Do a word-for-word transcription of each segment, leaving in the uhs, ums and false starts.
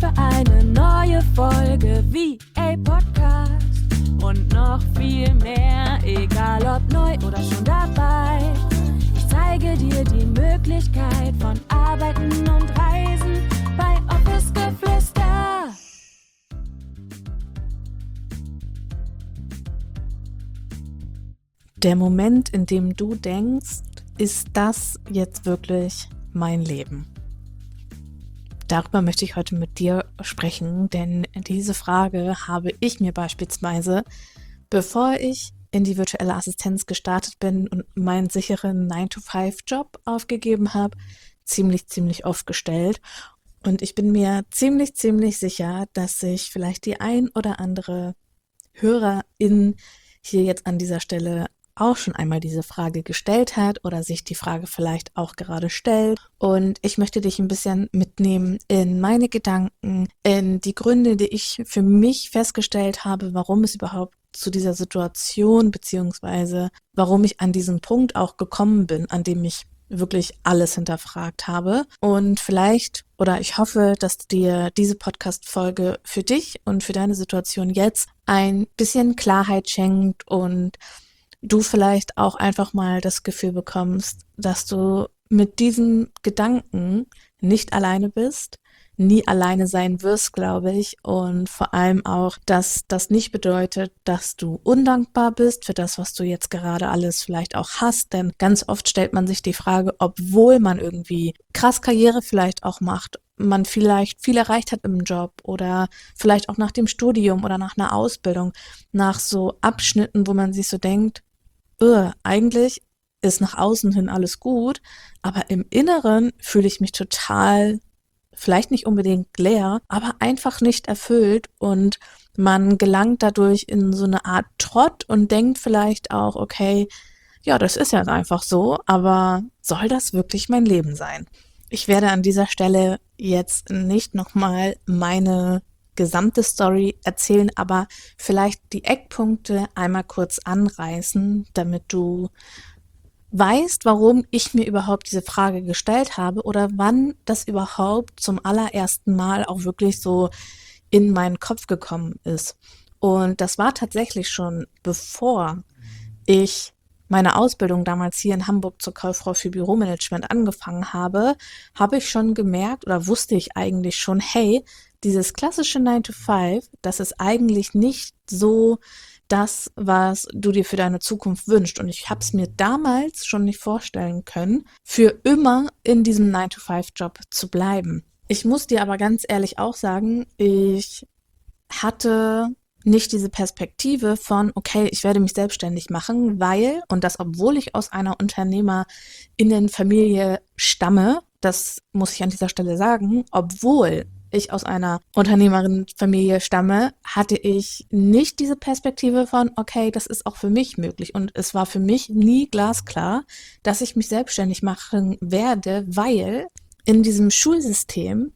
für eine neue Folge V A Podcast und noch viel mehr, egal ob neu oder schon dabei. Ich zeige dir die Möglichkeit von Arbeiten und Reisen bei Office Geflüster. Der Moment, in dem du denkst, ist das jetzt wirklich mein Leben? Darüber möchte ich heute mit dir sprechen, denn diese Frage habe ich mir beispielsweise, bevor ich in die virtuelle Assistenz gestartet bin und meinen sicheren nine to five Job aufgegeben habe, ziemlich, ziemlich oft gestellt. Und ich bin mir ziemlich, ziemlich sicher, dass sich vielleicht die ein oder andere Hörerin hier jetzt an dieser Stelle auch schon einmal diese Frage gestellt hat oder sich die Frage vielleicht auch gerade stellt. Und ich möchte dich ein bisschen mitnehmen in meine Gedanken, in die Gründe, die ich für mich festgestellt habe, warum es überhaupt zu dieser Situation beziehungsweise warum ich an diesen Punkt auch gekommen bin, an dem ich wirklich alles hinterfragt habe. Und vielleicht oder ich hoffe, dass dir diese Podcast-Folge für dich und für deine Situation jetzt ein bisschen Klarheit schenkt und du vielleicht auch einfach mal das Gefühl bekommst, dass du mit diesen Gedanken nicht alleine bist, nie alleine sein wirst, glaube ich, und vor allem auch, dass das nicht bedeutet, dass du undankbar bist für das, was du jetzt gerade alles vielleicht auch hast, denn ganz oft stellt man sich die Frage, obwohl man irgendwie krass Karriere vielleicht auch macht, man vielleicht viel erreicht hat im Job oder vielleicht auch nach dem Studium oder nach einer Ausbildung, nach so Abschnitten, wo man sich so denkt, öh, eigentlich ist nach außen hin alles gut, aber im Inneren fühle ich mich total, vielleicht nicht unbedingt leer, aber einfach nicht erfüllt und man gelangt dadurch in so eine Art Trott und denkt vielleicht auch, okay, ja, das ist ja einfach so, aber soll das wirklich mein Leben sein? Ich werde an dieser Stelle jetzt nicht nochmal meine gesamte Story erzählen, aber vielleicht die Eckpunkte einmal kurz anreißen, damit du weißt, warum ich mir überhaupt diese Frage gestellt habe oder wann das überhaupt zum allerersten Mal auch wirklich so in meinen Kopf gekommen ist. Und das war tatsächlich schon, bevor ich meine Ausbildung damals hier in Hamburg zur Kauffrau für Büromanagement angefangen habe, habe ich schon gemerkt oder wusste ich eigentlich schon, hey, dieses klassische nine to five, das ist eigentlich nicht so das, was du dir für deine Zukunft wünschst. Und ich habe es mir damals schon nicht vorstellen können, für immer in diesem nine to five Job zu bleiben. Ich muss dir aber ganz ehrlich auch sagen, ich hatte nicht diese Perspektive von, okay, ich werde mich selbstständig machen, weil, und das obwohl ich aus einer Unternehmerinnenfamilie stamme, das muss ich an dieser Stelle sagen, obwohl ich aus einer Unternehmerinnenfamilie stamme, hatte ich nicht diese Perspektive von, okay, das ist auch für mich möglich. Und es war für mich nie glasklar, dass ich mich selbstständig machen werde, weil in diesem Schulsystem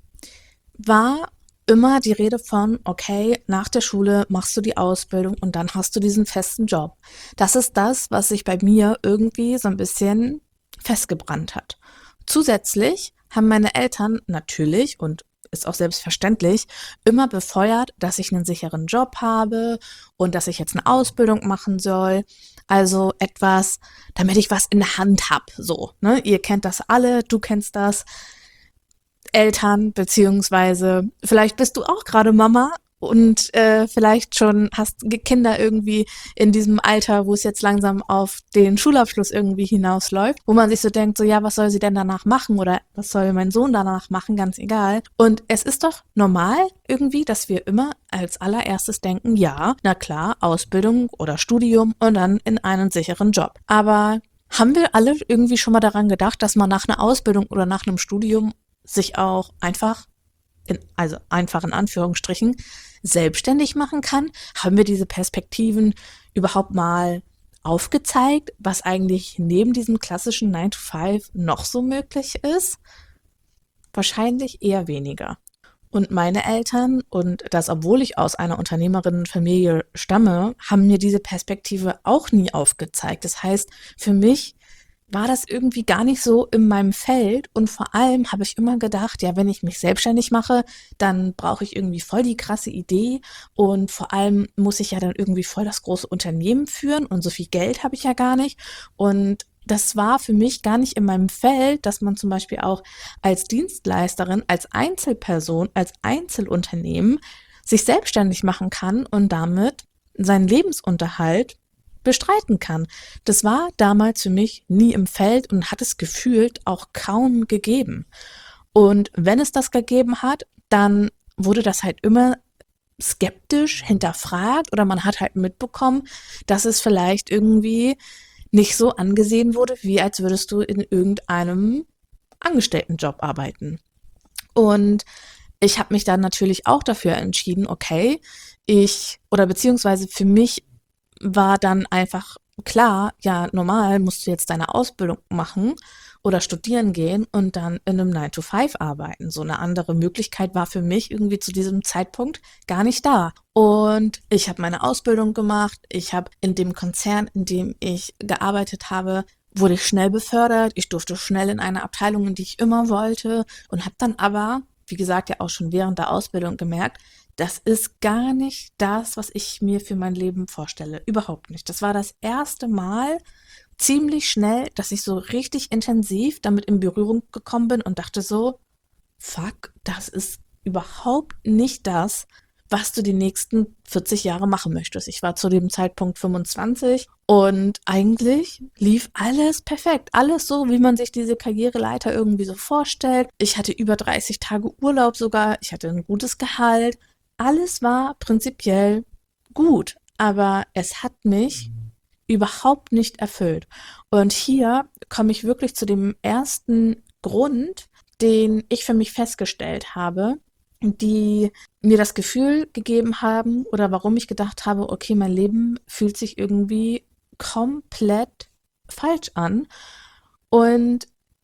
war immer die Rede von, okay, nach der Schule machst du die Ausbildung und dann hast du diesen festen Job. Das ist das, was sich bei mir irgendwie so ein bisschen festgebrannt hat. Zusätzlich haben meine Eltern natürlich und ist auch selbstverständlich, immer befeuert, dass ich einen sicheren Job habe und dass ich jetzt eine Ausbildung machen soll. Also etwas, damit ich was in der Hand habe. So, ne? Ihr kennt das alle, du kennst das. Eltern, beziehungsweise vielleicht bist du auch gerade Mama und äh, vielleicht schon hast Kinder irgendwie in diesem Alter, wo es jetzt langsam auf den Schulabschluss irgendwie hinausläuft, wo man sich so denkt, so ja, was soll sie denn danach machen oder was soll mein Sohn danach machen, ganz egal. Und es ist doch normal irgendwie, dass wir immer als allererstes denken, ja, na klar, Ausbildung oder Studium und dann in einen sicheren Job. Aber haben wir alle irgendwie schon mal daran gedacht, dass man nach einer Ausbildung oder nach einem Studium sich auch einfach, in, also einfach in Anführungsstrichen, selbstständig machen kann? Haben wir diese Perspektiven überhaupt mal aufgezeigt, was eigentlich neben diesem klassischen nine to five noch so möglich ist? Wahrscheinlich eher weniger. Und meine Eltern, und das obwohl ich aus einer Unternehmerinnenfamilie stamme, haben mir diese Perspektive auch nie aufgezeigt. Das heißt, für mich war das irgendwie gar nicht so in meinem Feld und vor allem habe ich immer gedacht, ja, wenn ich mich selbstständig mache, dann brauche ich irgendwie voll die krasse Idee und vor allem muss ich ja dann irgendwie voll das große Unternehmen führen und so viel Geld habe ich ja gar nicht und das war für mich gar nicht in meinem Feld, dass man zum Beispiel auch als Dienstleisterin, als Einzelperson, als Einzelunternehmen sich selbstständig machen kann und damit seinen Lebensunterhalt bestreiten kann. Das war damals für mich nie im Feld und hat es gefühlt auch kaum gegeben. Und wenn es das gegeben hat, dann wurde das halt immer skeptisch hinterfragt oder man hat halt mitbekommen, dass es vielleicht irgendwie nicht so angesehen wurde, wie als würdest du in irgendeinem Angestelltenjob arbeiten. Und ich habe mich dann natürlich auch dafür entschieden, okay, ich oder beziehungsweise für mich war dann einfach klar, ja, normal musst du jetzt deine Ausbildung machen oder studieren gehen und dann in einem nine to five arbeiten. So eine andere Möglichkeit war für mich irgendwie zu diesem Zeitpunkt gar nicht da. Und ich habe meine Ausbildung gemacht. Ich habe in dem Konzern, in dem ich gearbeitet habe, wurde ich schnell befördert. Ich durfte schnell in eine Abteilung, in die ich immer wollte und habe dann aber, wie gesagt, ja auch schon während der Ausbildung gemerkt, das ist gar nicht das, was ich mir für mein Leben vorstelle. Überhaupt nicht. Das war das erste Mal ziemlich schnell, dass ich so richtig intensiv damit in Berührung gekommen bin und dachte so, fuck, das ist überhaupt nicht das, was du die nächsten vierzig Jahre machen möchtest. Ich war zu dem Zeitpunkt fünfundzwanzig und eigentlich lief alles perfekt. Alles so, wie man sich diese Karriereleiter irgendwie so vorstellt. Ich hatte über dreißig Tage Urlaub sogar. Ich hatte ein gutes Gehalt. Alles war prinzipiell gut, aber es hat mich überhaupt nicht erfüllt. Und hier komme ich wirklich zu dem ersten Grund, den ich für mich festgestellt habe, die mir das Gefühl gegeben haben oder warum ich gedacht habe, okay, mein Leben fühlt sich irgendwie komplett falsch an. Und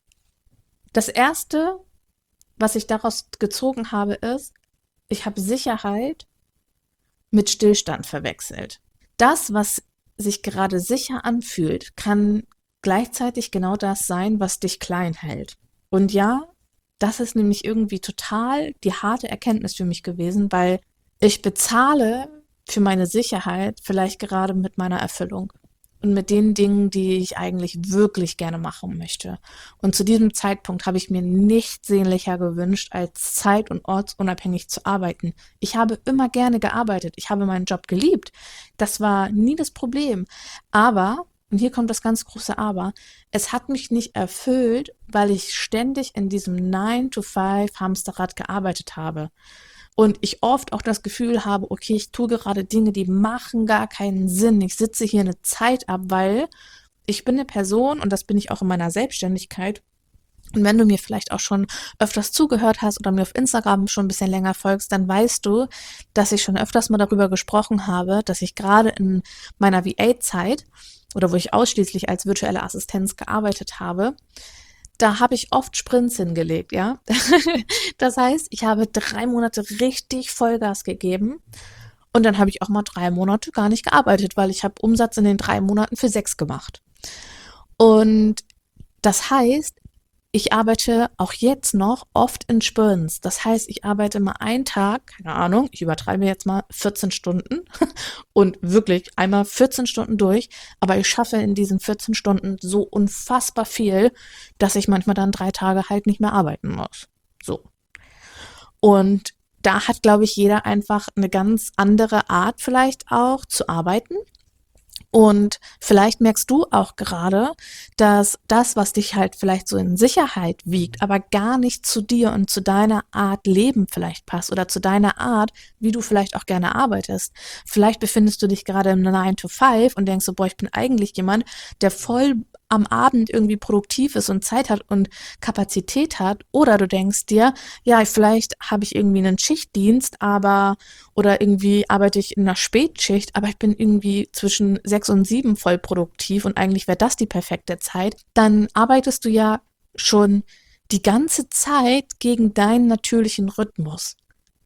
das Erste, was ich daraus gezogen habe, ist, ich habe Sicherheit mit Stillstand verwechselt. Das, was sich gerade sicher anfühlt, kann gleichzeitig genau das sein, was dich klein hält. Und ja, das ist nämlich irgendwie total die harte Erkenntnis für mich gewesen, weil ich bezahle für meine Sicherheit vielleicht gerade mit meiner Erfüllung und mit den Dingen, die ich eigentlich wirklich gerne machen möchte. Und zu diesem Zeitpunkt habe ich mir nichts sehnlicher gewünscht, als zeit- und ortsunabhängig zu arbeiten. Ich habe immer gerne gearbeitet. Ich habe meinen Job geliebt. Das war nie das Problem. Aber, und hier kommt das ganz große Aber, es hat mich nicht erfüllt, weil ich ständig in diesem nine to five Hamsterrad gearbeitet habe. Und ich oft auch das Gefühl habe, okay, ich tue gerade Dinge, die machen gar keinen Sinn. Ich sitze hier eine Zeit ab, weil ich bin eine Person, und das bin ich auch in meiner Selbstständigkeit. Und wenn du mir vielleicht auch schon öfters zugehört hast oder mir auf Instagram schon ein bisschen länger folgst, dann weißt du, dass ich schon öfters mal darüber gesprochen habe, dass ich gerade in meiner V A-Zeit oder wo ich ausschließlich als virtuelle Assistenz gearbeitet habe, da habe ich oft Sprints hingelegt, ja. Das heißt, ich habe drei Monate richtig Vollgas gegeben und dann habe ich auch mal drei Monate gar nicht gearbeitet, weil ich habe Umsatz in den drei Monaten für sechs gemacht. Und das heißt, ich arbeite auch jetzt noch oft in Sprints. Das heißt, ich arbeite mal einen Tag, keine Ahnung, ich übertreibe jetzt mal vierzehn Stunden und wirklich einmal vierzehn Stunden durch, aber ich schaffe in diesen vierzehn Stunden so unfassbar viel, dass ich manchmal dann drei Tage halt nicht mehr arbeiten muss. So. Und da hat, glaube ich, jeder einfach eine ganz andere Art vielleicht auch zu arbeiten. Und vielleicht merkst du auch gerade, dass das, was dich halt vielleicht so in Sicherheit wiegt, aber gar nicht zu dir und zu deiner Art Leben vielleicht passt oder zu deiner Art, wie du vielleicht auch gerne arbeitest. Vielleicht befindest du dich gerade im nine to five und denkst so, boah, ich bin eigentlich jemand, der voll am Abend irgendwie produktiv ist und Zeit hat und Kapazität hat, oder du denkst dir, ja, vielleicht habe ich irgendwie einen Schichtdienst, aber oder irgendwie arbeite ich in einer Spätschicht, aber ich bin irgendwie zwischen sechs und sieben voll produktiv und eigentlich wäre das die perfekte Zeit, dann arbeitest du ja schon die ganze Zeit gegen deinen natürlichen Rhythmus.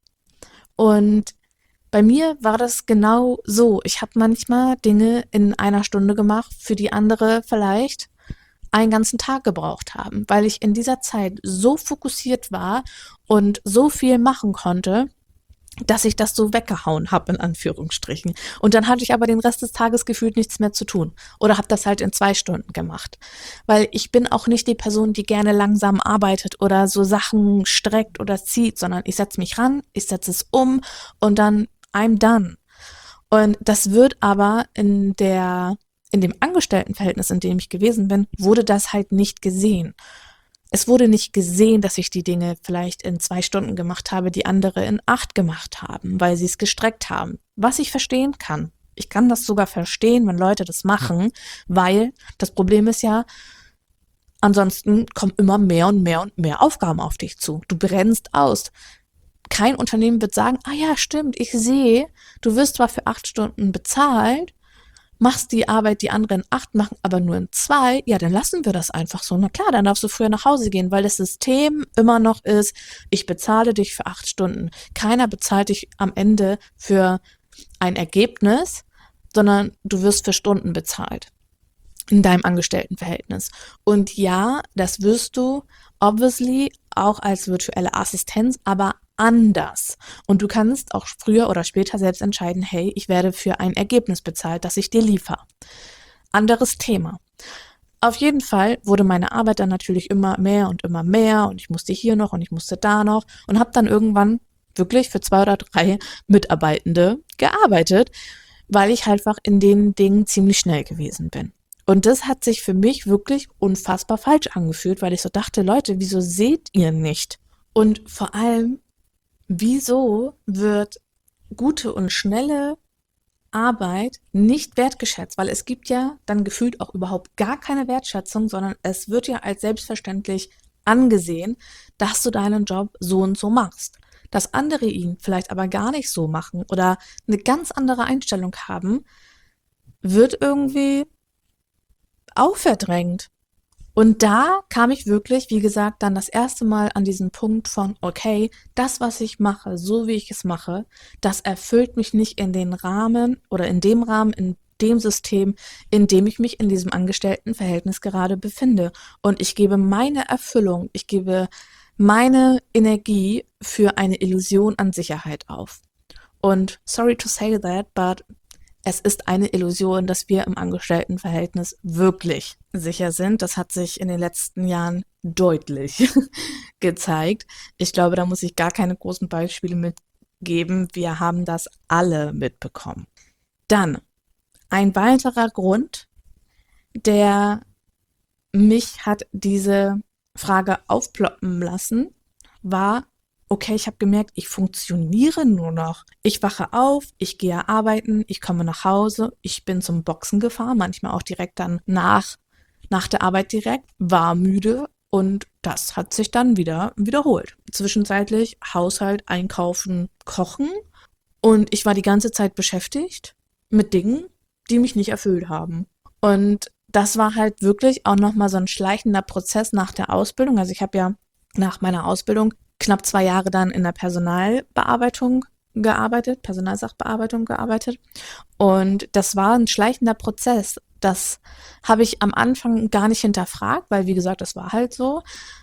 Und bei mir war das genau so. Ich habe manchmal Dinge in einer Stunde gemacht, für die andere vielleicht einen ganzen Tag gebraucht haben, weil ich in dieser Zeit so fokussiert war und so viel machen konnte, dass ich das so weggehauen habe, in Anführungsstrichen. Und dann hatte ich aber den Rest des Tages gefühlt nichts mehr zu tun. Oder habe das halt in zwei Stunden gemacht. Weil ich bin auch nicht die Person, die gerne langsam arbeitet oder so Sachen streckt oder zieht, sondern ich setze mich ran, ich setze es um und dann I'm done. Und das wird aber in der, in dem Angestelltenverhältnis, in dem ich gewesen bin, wurde das halt nicht gesehen. Es wurde nicht gesehen, dass ich die Dinge vielleicht in zwei Stunden gemacht habe, die andere in acht gemacht haben, weil sie es gestreckt haben. Was ich verstehen kann. Ich kann das sogar verstehen, wenn Leute das machen, weil das Problem ist ja, ansonsten kommen immer mehr und mehr und mehr Aufgaben auf dich zu. Du brennst aus. Kein Unternehmen wird sagen, ah ja, stimmt, ich sehe, du wirst zwar für acht Stunden bezahlt, machst die Arbeit, die anderen acht machen, aber nur in zwei, ja, dann lassen wir das einfach so. Na klar, dann darfst du früher nach Hause gehen, weil das System immer noch ist, ich bezahle dich für acht Stunden. Keiner bezahlt dich am Ende für ein Ergebnis, sondern du wirst für Stunden bezahlt in deinem Angestelltenverhältnis. Und ja, das wirst du obviously auch als virtuelle Assistenz, aber anders. Und du kannst auch früher oder später selbst entscheiden, hey, ich werde für ein Ergebnis bezahlt, das ich dir liefere. Anderes Thema. Auf jeden Fall wurde meine Arbeit dann natürlich immer mehr und immer mehr und ich musste hier noch und ich musste da noch und habe dann irgendwann wirklich für zwei oder drei Mitarbeitende gearbeitet, weil ich einfach in den Dingen ziemlich schnell gewesen bin. Und das hat sich für mich wirklich unfassbar falsch angefühlt, weil ich so dachte, Leute, wieso seht ihr nicht? Und vor allem, wieso wird gute und schnelle Arbeit nicht wertgeschätzt? Weil es gibt ja dann gefühlt auch überhaupt gar keine Wertschätzung, sondern es wird ja als selbstverständlich angesehen, dass du deinen Job so und so machst. Dass andere ihn vielleicht aber gar nicht so machen oder eine ganz andere Einstellung haben, wird irgendwie auch verdrängt. Und da kam ich wirklich, wie gesagt, dann das erste Mal an diesen Punkt von, okay, das, was ich mache, so wie ich es mache, das erfüllt mich nicht in den Rahmen oder in dem Rahmen, in dem System, in dem ich mich in diesem Angestelltenverhältnis gerade befinde. Und ich gebe meine Erfüllung, ich gebe meine Energie für eine Illusion an Sicherheit auf. Und sorry to say that, but es ist eine Illusion, dass wir im Angestelltenverhältnis wirklich sicher sind. Das hat sich in den letzten Jahren deutlich gezeigt. Ich glaube, da muss ich gar keine großen Beispiele mitgeben. Wir haben das alle mitbekommen. Dann ein weiterer Grund, der mich hat diese Frage aufploppen lassen, war, okay, ich habe gemerkt, ich funktioniere nur noch. Ich wache auf, ich gehe arbeiten, ich komme nach Hause, ich bin zum Boxen gefahren, manchmal auch direkt dann nach, nach der Arbeit direkt, war müde und das hat sich dann wieder wiederholt. Zwischenzeitlich Haushalt, Einkaufen, Kochen und ich war die ganze Zeit beschäftigt mit Dingen, die mich nicht erfüllt haben. Und das war halt wirklich auch nochmal so ein schleichender Prozess nach der Ausbildung. Also ich habe ja nach meiner Ausbildung knapp zwei Jahre dann in der Personalbearbeitung gearbeitet, Personalsachbearbeitung gearbeitet. Und das war ein schleichender Prozess. Das habe ich am Anfang gar nicht hinterfragt, weil wie gesagt, das war halt so.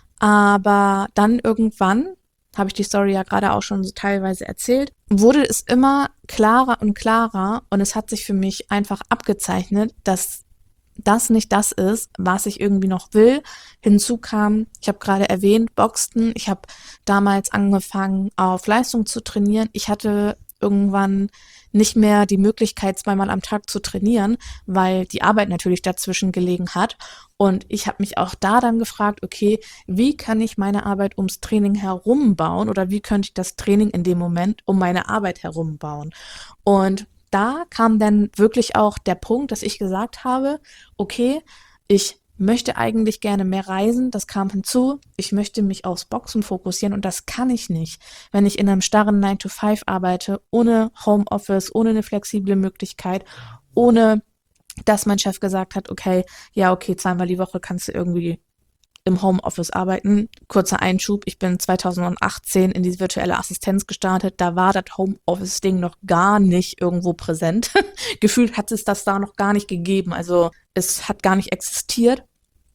Aber dann irgendwann, habe ich die Story ja gerade auch schon so teilweise erzählt, wurde es immer klarer und klarer und es hat sich für mich einfach abgezeichnet, dass das nicht das ist, was ich irgendwie noch will. Hinzu kam, ich habe gerade erwähnt, Boxen. Ich habe damals angefangen, auf Leistung zu trainieren. Ich hatte irgendwann nicht mehr die Möglichkeit, zweimal am Tag zu trainieren, weil die Arbeit natürlich dazwischen gelegen hat. Und ich habe mich auch da dann gefragt, okay, wie kann ich meine Arbeit ums Training herum bauen oder wie könnte ich das Training in dem Moment um meine Arbeit herum bauen? Und da kam dann wirklich auch der Punkt, dass ich gesagt habe, okay, ich möchte eigentlich gerne mehr reisen, das kam hinzu, ich möchte mich aufs Boxen fokussieren und das kann ich nicht, wenn ich in einem starren nine to five arbeite, ohne Homeoffice, ohne eine flexible Möglichkeit, ohne dass mein Chef gesagt hat, okay, ja okay, zweimal die Woche kannst du irgendwie im Homeoffice arbeiten. Kurzer Einschub, ich bin zweitausendachtzehn in diese virtuelle Assistenz gestartet, da war das Homeoffice-Ding noch gar nicht irgendwo präsent. Gefühlt hat es das da noch gar nicht gegeben, also es hat gar nicht existiert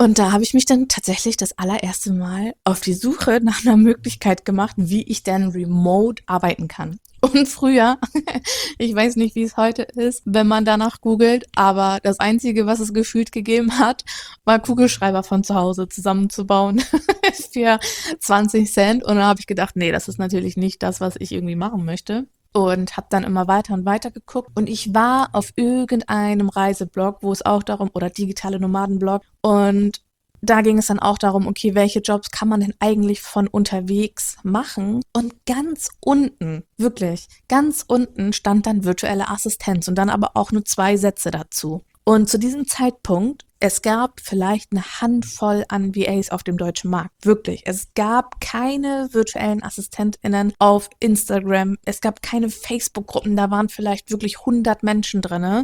Und da habe ich mich dann tatsächlich das allererste Mal auf die Suche nach einer Möglichkeit gemacht, wie ich denn remote arbeiten kann. Und früher, ich weiß nicht, wie es heute ist, wenn man danach googelt, aber das Einzige, was es gefühlt gegeben hat, war Kugelschreiber von zu Hause zusammenzubauen für zwanzig Cent. Und dann habe ich gedacht, nee, das ist natürlich nicht das, was ich irgendwie machen möchte. Und habe dann immer weiter und weiter geguckt. Und ich war auf irgendeinem Reiseblog, wo es auch darum, oder digitale Nomadenblog. Und da ging es dann auch darum, okay, welche Jobs kann man denn eigentlich von unterwegs machen? Und ganz unten, wirklich, ganz unten stand dann virtuelle Assistenz und dann aber auch nur zwei Sätze dazu. Und zu diesem Zeitpunkt, es gab vielleicht eine Handvoll an V As auf dem deutschen Markt. Wirklich. Es gab keine virtuellen AssistentInnen auf Instagram. Es gab keine Facebook-Gruppen. Da waren vielleicht wirklich hundert Menschen drinne.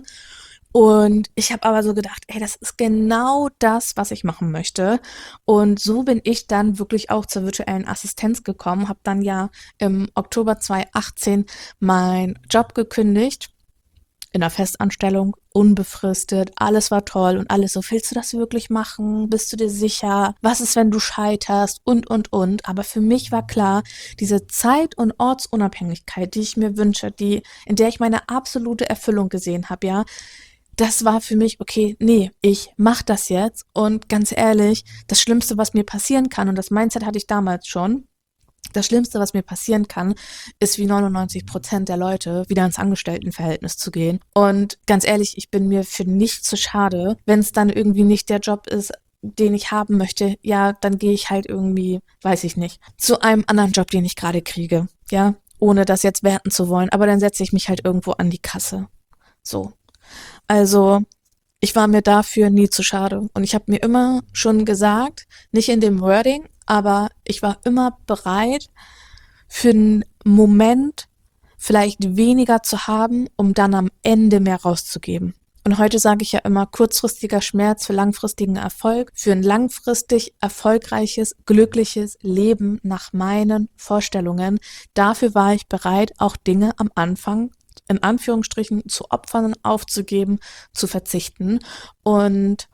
Und ich habe aber so gedacht, ey, das ist genau das, was ich machen möchte. Und so bin ich dann wirklich auch zur virtuellen Assistenz gekommen, habe dann ja im Oktober zwanzig achtzehn meinen Job gekündigt, in einer Festanstellung, unbefristet, alles war toll und alles so, willst du das wirklich machen? Bist du dir sicher? Was ist, wenn du scheiterst? Und, und, und. Aber für mich war klar, diese Zeit- und Ortsunabhängigkeit, die ich mir wünsche, die, in der ich meine absolute Erfüllung gesehen habe, ja, das war für mich, okay, nee, ich mach das jetzt. Und ganz ehrlich, das Schlimmste, was mir passieren kann, und das Mindset hatte ich damals schon, das Schlimmste, was mir passieren kann, ist wie neunundneunzig Prozent der Leute wieder ins Angestelltenverhältnis zu gehen. Und ganz ehrlich, ich bin mir für nichts zu schade, wenn es dann irgendwie nicht der Job ist, den ich haben möchte, ja, dann gehe ich halt irgendwie, weiß ich nicht, zu einem anderen Job, den ich gerade kriege, ja, ohne das jetzt werten zu wollen. Aber dann setze ich mich halt irgendwo an die Kasse. So. Also, ich war mir dafür nie zu schade. Und ich habe mir immer schon gesagt, nicht in dem Wording, aber ich war immer bereit, für einen Moment vielleicht weniger zu haben, um dann am Ende mehr rauszugeben. Und heute sage ich ja immer, kurzfristiger Schmerz für langfristigen Erfolg, für ein langfristig erfolgreiches, glückliches Leben nach meinen Vorstellungen. Dafür war ich bereit, auch Dinge am Anfang in Anführungsstrichen zu opfern, aufzugeben, zu verzichten. Und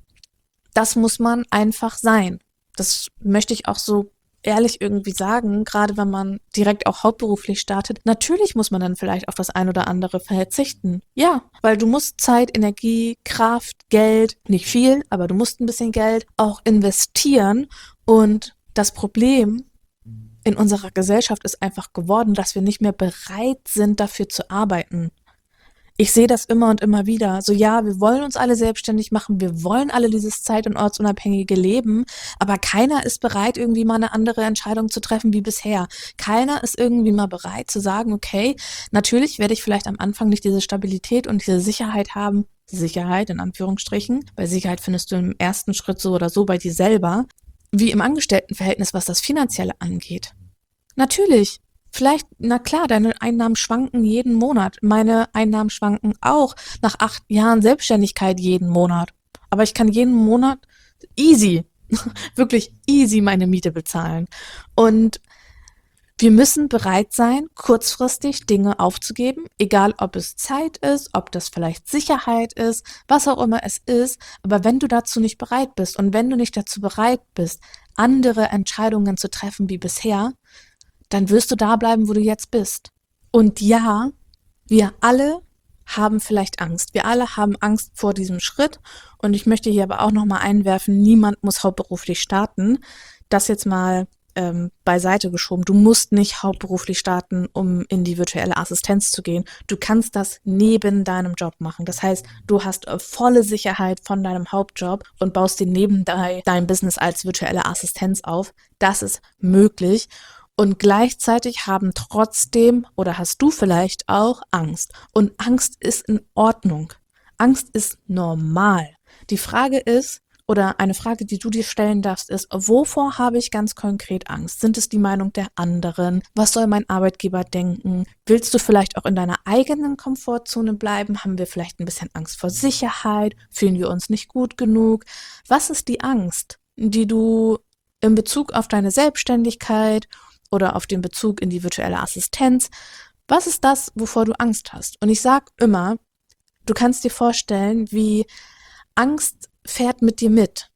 das muss man einfach sein. Das möchte ich auch so ehrlich irgendwie sagen, gerade wenn man direkt auch hauptberuflich startet. Natürlich muss man dann vielleicht auf das ein oder andere verzichten. Ja, weil du musst Zeit, Energie, Kraft, Geld, nicht viel, aber du musst ein bisschen Geld auch investieren. Und das Problem in unserer Gesellschaft ist einfach geworden, dass wir nicht mehr bereit sind, dafür zu arbeiten. Ich sehe das immer und immer wieder. So, ja, wir wollen uns alle selbstständig machen, wir wollen alle dieses zeit- und ortsunabhängige Leben, aber keiner ist bereit, irgendwie mal eine andere Entscheidung zu treffen wie bisher. Keiner ist irgendwie mal bereit zu sagen, okay, natürlich werde ich vielleicht am Anfang nicht diese Stabilität und diese Sicherheit haben, Sicherheit in Anführungsstrichen, weil Sicherheit findest du im ersten Schritt so oder so bei dir selber, wie im Angestelltenverhältnis, was das Finanzielle angeht. Natürlich, vielleicht, na klar, deine Einnahmen schwanken jeden Monat. Meine Einnahmen schwanken auch nach acht Jahren Selbstständigkeit jeden Monat. Aber ich kann jeden Monat easy, wirklich easy meine Miete bezahlen. Und wir müssen bereit sein, kurzfristig Dinge aufzugeben, egal ob es Zeit ist, ob das vielleicht Sicherheit ist, was auch immer es ist. Aber wenn du dazu nicht bereit bist und wenn du nicht dazu bereit bist, andere Entscheidungen zu treffen wie bisher, dann wirst du da bleiben, wo du jetzt bist. Und ja, wir alle haben vielleicht Angst. Wir alle haben Angst vor diesem Schritt. Und ich möchte hier aber auch nochmal einwerfen, niemand muss hauptberuflich starten. Das jetzt mal ähm, beiseite geschoben. Du musst nicht hauptberuflich starten, um in die virtuelle Assistenz zu gehen. Du kannst das neben deinem Job machen. Das heißt, du hast äh, volle Sicherheit von deinem Hauptjob und baust dir neben dein, dein Business als virtuelle Assistenz auf. Das ist möglich. Und gleichzeitig haben trotzdem oder hast du vielleicht auch Angst. Und Angst ist in Ordnung. Angst ist normal. Die Frage ist, oder eine Frage, die du dir stellen darfst, ist, wovor habe ich ganz konkret Angst? Sind es die Meinung der anderen? Was soll mein Arbeitgeber denken? Willst du vielleicht auch in deiner eigenen Komfortzone bleiben? Haben wir vielleicht ein bisschen Angst vor Sicherheit? Fühlen wir uns nicht gut genug? Was ist die Angst, die du in Bezug auf deine Selbstständigkeit oder auf den Bezug in die virtuelle Assistenz, was ist das, wovor du Angst hast? Und ich sage immer, du kannst dir vorstellen, wie Angst fährt mit dir mit.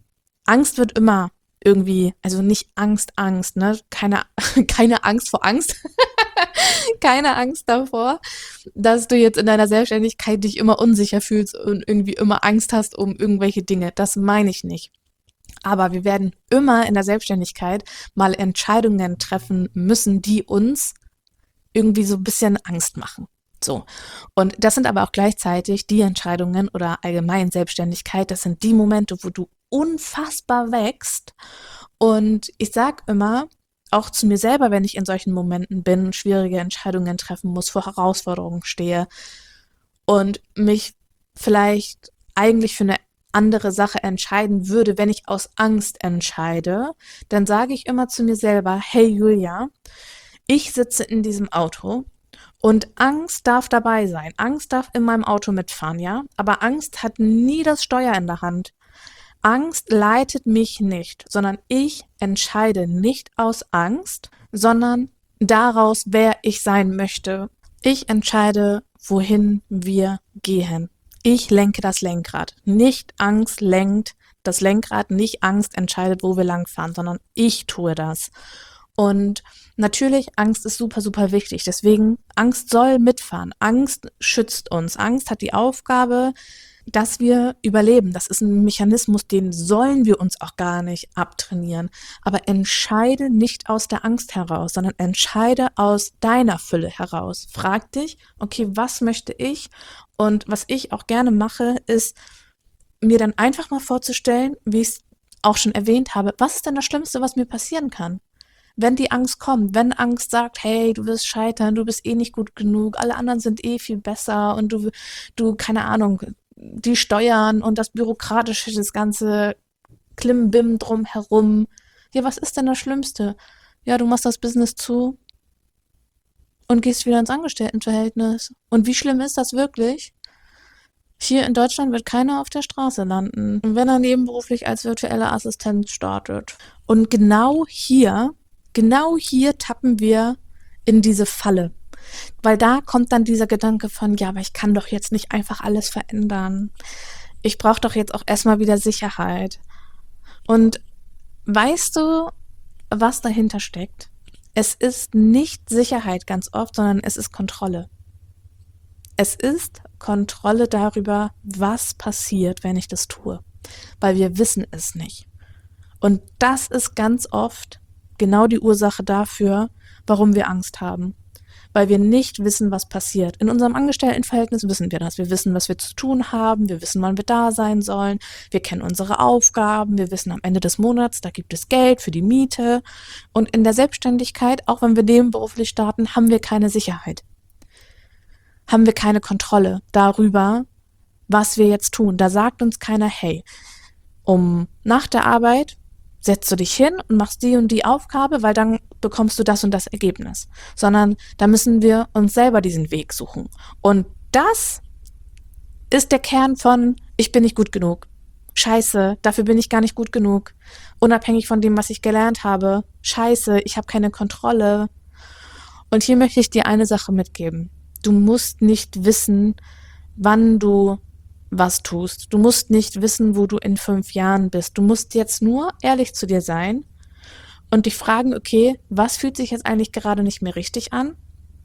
Angst wird immer irgendwie, also nicht Angst, Angst, ne? Keine, keine Angst vor Angst. Keine Angst davor, dass du jetzt in deiner Selbstständigkeit dich immer unsicher fühlst und irgendwie immer Angst hast um irgendwelche Dinge. Das meine ich nicht. Aber wir werden immer in der Selbstständigkeit mal Entscheidungen treffen müssen, die uns irgendwie so ein bisschen Angst machen. So. Und das sind aber auch gleichzeitig die Entscheidungen oder allgemein Selbstständigkeit, das sind die Momente, wo du unfassbar wächst. Und ich sag immer, auch zu mir selber, wenn ich in solchen Momenten bin, schwierige Entscheidungen treffen muss, vor Herausforderungen stehe und mich vielleicht eigentlich für eine andere Sache entscheiden würde, wenn ich aus Angst entscheide, dann sage ich immer zu mir selber, hey Julia, ich sitze in diesem Auto und Angst darf dabei sein. Angst darf in meinem Auto mitfahren, ja? Aber Angst hat nie das Steuer in der Hand. Angst leitet mich nicht, sondern ich entscheide nicht aus Angst, sondern daraus, wer ich sein möchte. Ich entscheide, wohin wir gehen. Ich lenke das Lenkrad. Nicht Angst lenkt das Lenkrad, nicht Angst entscheidet, wo wir langfahren, sondern ich tue das. Und natürlich, Angst ist super, super wichtig. Deswegen, Angst soll mitfahren. Angst schützt uns. Angst hat die Aufgabe, dass wir überleben. Das ist ein Mechanismus, den sollen wir uns auch gar nicht abtrainieren. Aber entscheide nicht aus der Angst heraus, sondern entscheide aus deiner Fülle heraus. Frag dich, okay, was möchte ich? Und was ich auch gerne mache, ist, mir dann einfach mal vorzustellen, wie ich es auch schon erwähnt habe, was ist denn das Schlimmste, was mir passieren kann? Wenn die Angst kommt, wenn Angst sagt, hey, du wirst scheitern, du bist eh nicht gut genug, alle anderen sind eh viel besser und du, du, keine Ahnung, die Steuern und das Bürokratische, das ganze Klimbim drumherum. Ja, was ist denn das Schlimmste? Ja, du machst das Business zu und gehst wieder ins Angestelltenverhältnis. Und wie schlimm ist das wirklich? Hier in Deutschland wird keiner auf der Straße landen, wenn er nebenberuflich als virtueller Assistent startet. Und genau hier, genau hier tappen wir in diese Falle. Weil da kommt dann dieser Gedanke von, ja, aber ich kann doch jetzt nicht einfach alles verändern. Ich brauche doch jetzt auch erstmal wieder Sicherheit. Und weißt du, was dahinter steckt? Es ist nicht Sicherheit ganz oft, sondern es ist Kontrolle. Es ist Kontrolle darüber, was passiert, wenn ich das tue. Weil wir wissen es nicht. Und das ist ganz oft genau die Ursache dafür, warum wir Angst haben. Weil wir nicht wissen, was passiert. In unserem Angestelltenverhältnis wissen wir das. Wir wissen, was wir zu tun haben. Wir wissen, wann wir da sein sollen. Wir kennen unsere Aufgaben. Wir wissen, am Ende des Monats, da gibt es Geld für die Miete. Und in der Selbstständigkeit, auch wenn wir nebenberuflich starten, haben wir keine Sicherheit. Haben wir keine Kontrolle darüber, was wir jetzt tun. Da sagt uns keiner, hey, um nach der Arbeit setzt du dich hin und machst die und die Aufgabe, weil dann bekommst du das und das Ergebnis. Sondern da müssen wir uns selber diesen Weg suchen. Und das ist der Kern von, ich bin nicht gut genug. Scheiße, dafür bin ich gar nicht gut genug. Unabhängig von dem, was ich gelernt habe. Scheiße, ich habe keine Kontrolle. Und hier möchte ich dir eine Sache mitgeben. Du musst nicht wissen, wann du was tust. Du musst nicht wissen, wo du in fünf Jahren bist. Du musst jetzt nur ehrlich zu dir sein und dich fragen, okay, was fühlt sich jetzt eigentlich gerade nicht mehr richtig an?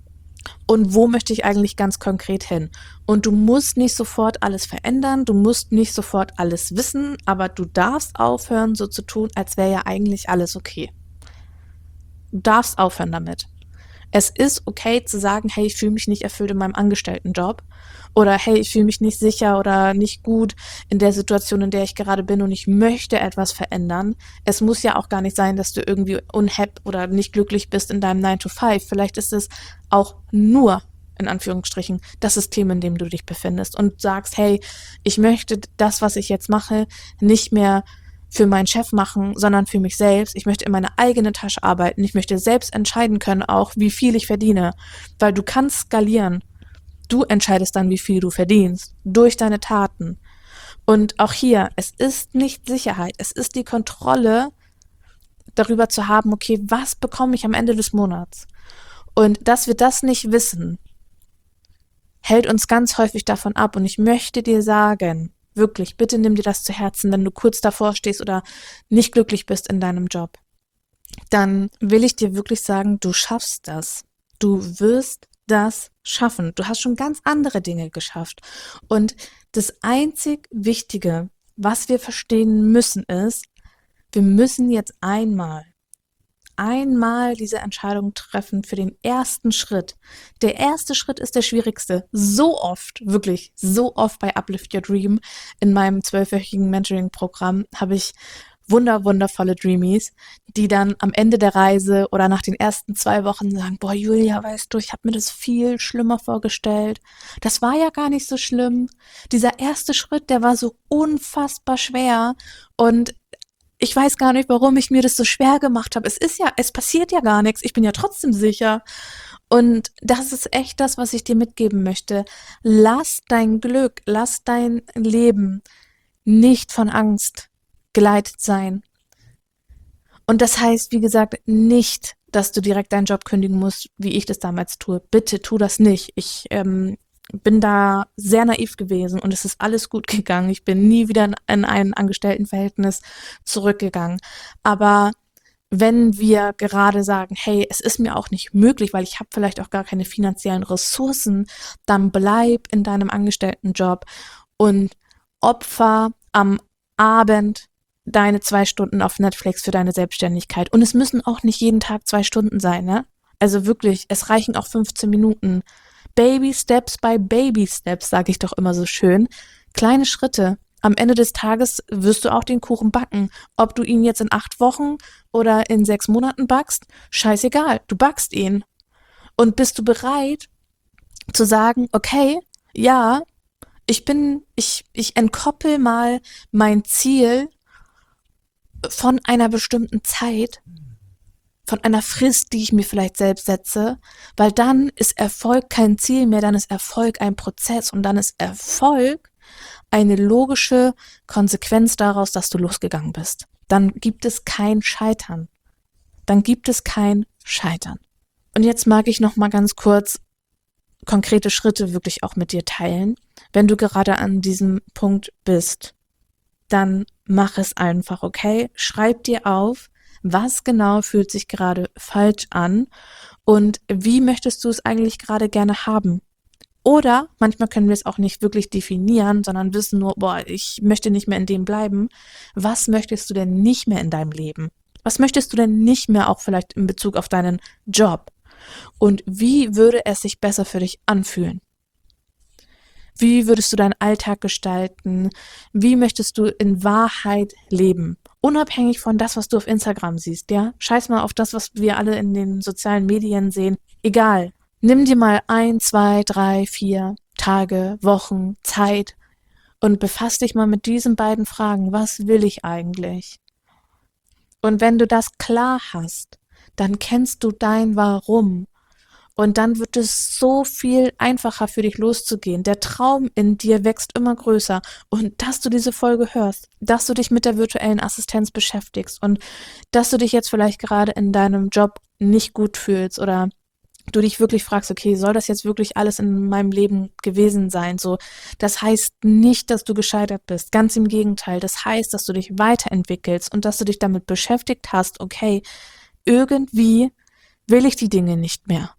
Und wo möchte ich eigentlich ganz konkret hin? Und du musst nicht sofort alles verändern, du musst nicht sofort alles wissen, aber du darfst aufhören, so zu tun, als wäre ja eigentlich alles okay. Du darfst aufhören damit. Es ist okay zu sagen, hey, ich fühle mich nicht erfüllt in meinem Angestelltenjob oder hey, ich fühle mich nicht sicher oder nicht gut in der Situation, in der ich gerade bin und ich möchte etwas verändern. Es muss ja auch gar nicht sein, dass du irgendwie unhappy oder nicht glücklich bist in deinem nine to five. Vielleicht ist es auch nur, in Anführungsstrichen, das System, in dem du dich befindest und sagst, hey, ich möchte das, was ich jetzt mache, nicht mehr für meinen Chef machen, sondern für mich selbst. Ich möchte in meine eigene Tasche arbeiten. Ich möchte selbst entscheiden können auch, wie viel ich verdiene. Weil du kannst skalieren. Du entscheidest dann, wie viel du verdienst. Durch deine Taten. Und auch hier, es ist nicht Sicherheit. Es ist die Kontrolle darüber zu haben, okay, was bekomme ich am Ende des Monats? Und dass wir das nicht wissen, hält uns ganz häufig davon ab. Und ich möchte dir sagen, Wirklich, bitte nimm dir das zu Herzen, wenn du kurz davor stehst oder nicht glücklich bist in deinem Job. Dann will ich dir wirklich sagen, du schaffst das. Du wirst das schaffen. Du hast schon ganz andere Dinge geschafft. Und das einzig Wichtige, was wir verstehen müssen, ist, wir müssen jetzt einmal, einmal diese Entscheidung treffen für den ersten Schritt. Der erste Schritt ist der schwierigste. So oft, wirklich so oft bei Uplift Your Dream in meinem zwölfwöchigen Mentoring-Programm habe ich wunder, wundervolle Dreamies, die dann am Ende der Reise oder nach den ersten zwei Wochen sagen, boah Julia, weißt du, ich habe mir das viel schlimmer vorgestellt. Das war ja gar nicht so schlimm. Dieser erste Schritt, der war so unfassbar schwer und ich weiß gar nicht, warum ich mir das so schwer gemacht habe. Es ist ja, es passiert ja gar nichts. Ich bin ja trotzdem sicher. Und das ist echt das, was ich dir mitgeben möchte. Lass dein Glück, lass dein Leben nicht von Angst geleitet sein. Und das heißt, wie gesagt, nicht, dass du direkt deinen Job kündigen musst, wie ich das damals tue. Bitte tu das nicht. Ich ähm, bin da sehr naiv gewesen und es ist alles gut gegangen. Ich bin nie wieder in, in ein Angestelltenverhältnis zurückgegangen. Aber wenn wir gerade sagen, hey, es ist mir auch nicht möglich, weil ich habe vielleicht auch gar keine finanziellen Ressourcen, dann bleib in deinem Angestelltenjob und opfer am Abend deine zwei Stunden auf Netflix für deine Selbstständigkeit. Und es müssen auch nicht jeden Tag zwei Stunden sein, ne? Also wirklich, es reichen auch fünfzehn Minuten. Baby Steps by Baby Steps, sage ich doch immer so schön. Kleine Schritte. Am Ende des Tages wirst du auch den Kuchen backen. Ob du ihn jetzt in acht Wochen oder in sechs Monaten backst, scheißegal, du backst ihn. Und bist du bereit zu sagen, okay, ja, ich bin, ich, ich entkoppel mal mein Ziel von einer bestimmten Zeit, von einer Frist, die ich mir vielleicht selbst setze, weil dann ist Erfolg kein Ziel mehr, dann ist Erfolg ein Prozess und dann ist Erfolg eine logische Konsequenz daraus, dass du losgegangen bist. Dann gibt es kein Scheitern. Dann gibt es kein Scheitern. Und jetzt mag ich noch mal ganz kurz konkrete Schritte wirklich auch mit dir teilen. Wenn du gerade an diesem Punkt bist, dann mach es einfach, okay? Schreib dir auf, was genau fühlt sich gerade falsch an und wie möchtest du es eigentlich gerade gerne haben? Oder manchmal können wir es auch nicht wirklich definieren, sondern wissen nur, boah, ich möchte nicht mehr in dem bleiben. Was möchtest du denn nicht mehr in deinem Leben? Was möchtest du denn nicht mehr auch vielleicht in Bezug auf deinen Job? Und wie würde es sich besser für dich anfühlen? Wie würdest du deinen Alltag gestalten? Wie möchtest du in Wahrheit leben? Unabhängig von das, was du auf Instagram siehst, ja? Scheiß mal auf das, was wir alle in den sozialen Medien sehen. Egal. Nimm dir mal ein, zwei, drei, vier Tage, Wochen, Zeit und befass dich mal mit diesen beiden Fragen. Was will ich eigentlich? Und wenn du das klar hast, dann kennst du dein Warum. Und dann wird es so viel einfacher für dich loszugehen. Der Traum in dir wächst immer größer. Und dass du diese Folge hörst, dass du dich mit der virtuellen Assistenz beschäftigst und dass du dich jetzt vielleicht gerade in deinem Job nicht gut fühlst oder du dich wirklich fragst, okay, soll das jetzt wirklich alles in meinem Leben gewesen sein? So, das heißt nicht, dass du gescheitert bist. Ganz im Gegenteil. Das heißt, dass du dich weiterentwickelst und dass du dich damit beschäftigt hast, okay, irgendwie will ich die Dinge nicht mehr.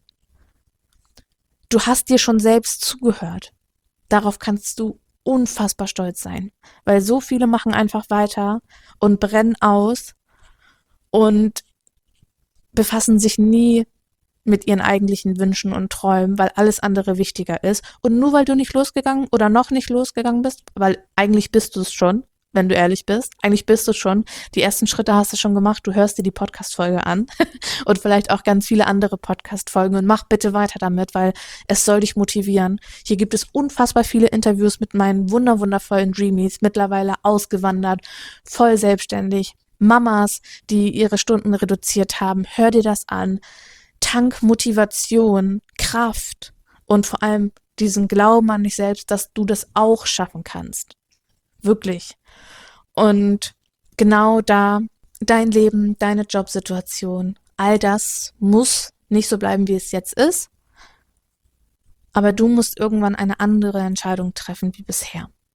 Du hast dir schon selbst zugehört. Darauf kannst du unfassbar stolz sein, weil so viele machen einfach weiter und brennen aus und befassen sich nie mit ihren eigentlichen Wünschen und Träumen, weil alles andere wichtiger ist. Und nur weil du nicht losgegangen oder noch nicht losgegangen bist, weil eigentlich bist du es schon, wenn du ehrlich bist, eigentlich bist du schon, die ersten Schritte hast du schon gemacht, du hörst dir die Podcast-Folge an und vielleicht auch ganz viele andere Podcast-Folgen und mach bitte weiter damit, weil es soll dich motivieren. Hier gibt es unfassbar viele Interviews mit meinen wunder wundervollen Dreamies, mittlerweile ausgewandert, voll selbstständig, Mamas, die ihre Stunden reduziert haben. Hör dir das an. Tank Motivation, Kraft und vor allem diesen Glauben an dich selbst, dass du das auch schaffen kannst. Wirklich. Und genau da, dein Leben, deine Jobsituation, all das muss nicht so bleiben, wie es jetzt ist, aber du musst irgendwann eine andere Entscheidung treffen wie bisher.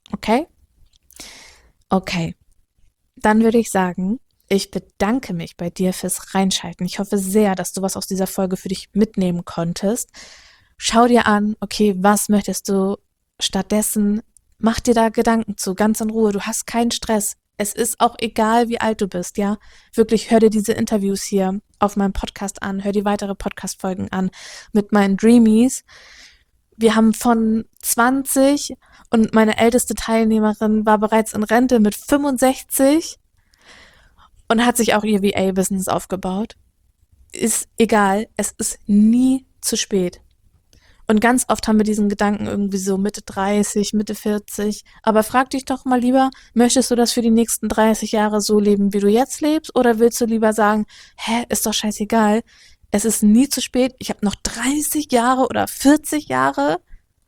Okay? Okay. Dann würde ich sagen, ich bedanke mich bei dir fürs Reinschalten. Ich hoffe sehr, dass du was aus dieser Folge für dich mitnehmen konntest. Schau dir an, okay, was möchtest du stattdessen? Mach dir da Gedanken zu, ganz in Ruhe. Du hast keinen Stress. Es ist auch egal, wie alt du bist, ja? Wirklich, hör dir diese Interviews hier auf meinem Podcast an, hör dir weitere Podcast-Folgen an mit meinen Dreamies. Wir haben von zwanzig und meine älteste Teilnehmerin war bereits in Rente mit fünfundsechzig und hat sich auch ihr V A-Business aufgebaut. Ist egal, es ist nie zu spät. Und ganz oft haben wir diesen Gedanken irgendwie so Mitte dreißig, Mitte vierzig. Aber frag dich doch mal lieber, möchtest du das für die nächsten dreißig Jahre so leben, wie du jetzt lebst? Oder willst du lieber sagen, hä, ist doch scheißegal, es ist nie zu spät, ich habe noch dreißig Jahre oder vierzig Jahre,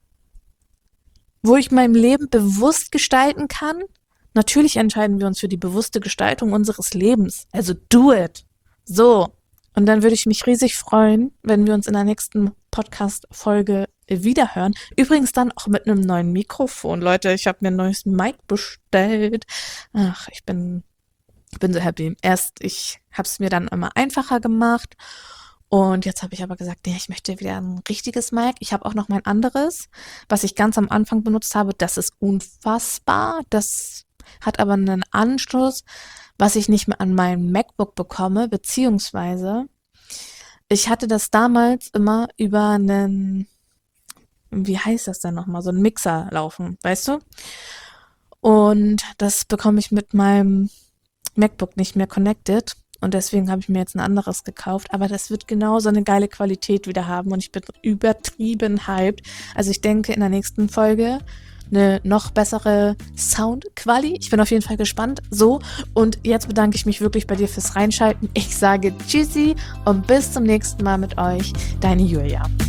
wo ich mein Leben bewusst gestalten kann? Natürlich entscheiden wir uns für die bewusste Gestaltung unseres Lebens. Also do it. So. Und dann würde ich mich riesig freuen, wenn wir uns in der nächsten Podcast-Folge wiederhören. Übrigens dann auch mit einem neuen Mikrofon. Leute, ich habe mir ein neues Mic bestellt. Ach, ich bin, ich bin so happy. Erst, ich habe es mir dann immer einfacher gemacht. Und jetzt habe ich aber gesagt, nee, ich möchte wieder ein richtiges Mic. Ich habe auch noch mein anderes, was ich ganz am Anfang benutzt habe. Das ist unfassbar. Das hat aber einen Anschluss, was ich nicht mehr an meinem MacBook bekomme, beziehungsweise ich hatte das damals immer über einen, wie heißt das denn nochmal, so einen Mixer laufen, weißt du? Und das bekomme ich mit meinem MacBook nicht mehr connected und deswegen habe ich mir jetzt ein anderes gekauft, aber das wird genauso eine geile Qualität wieder haben und ich bin übertrieben hyped. Also ich denke in der nächsten Folge eine noch bessere Soundquali. Ich bin auf jeden Fall gespannt. So, und jetzt bedanke ich mich wirklich bei dir fürs Reinschalten. Ich sage Tschüssi und bis zum nächsten Mal mit euch, deine Julia.